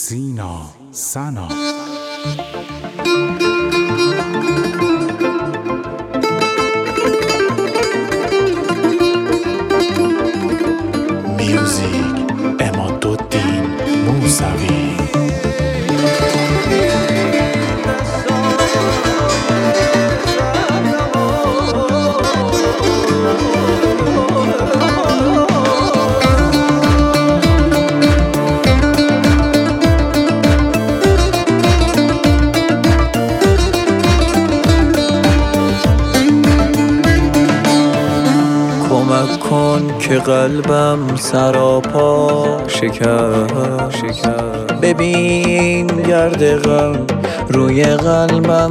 سینا سنا میوزیک عمادالدین موسوی. کمک کن که قلبم سراپا شکست، ببین گرد غم روی قلبم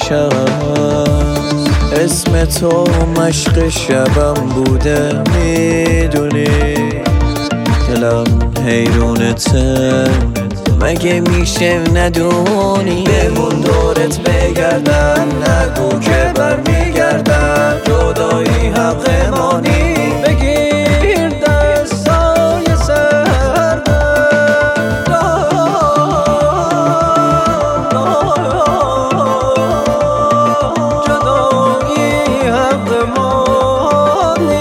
نشست. اسم تو مشق شبم بوده میدونی، دلم حیرونته مگه میشه ندونی. بمون دورت بگردم نگو که برمیگردم، جدایی حق مانی بگیر دستای سردم. جدایی حق مانی.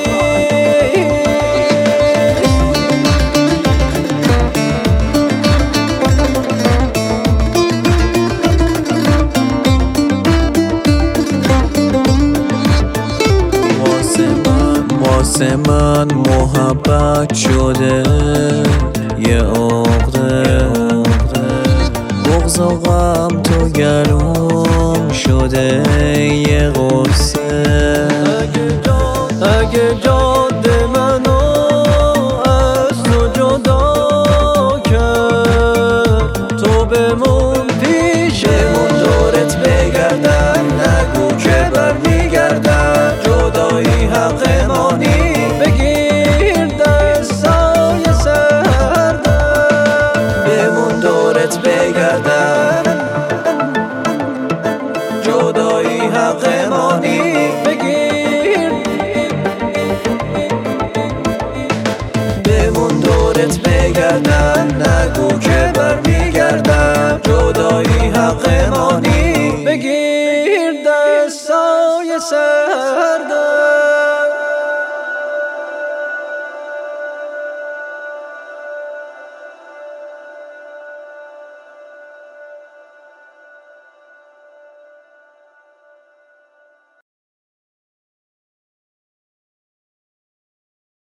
واسه من محبت شده یه عقده، بغض و غم تو گلوم شده یه غصه. اگه جاده منو از تو جدا کرد، تو بمون پیشمون دورت بگردم نگو که برمیگردم، جدایی حق مانی بگیر دستای سردم. بمون دورت بگردم، جدایی حق مانی بگیر. بمون دورت بگردم نگو که برمیگردم، جدایی حق مانی.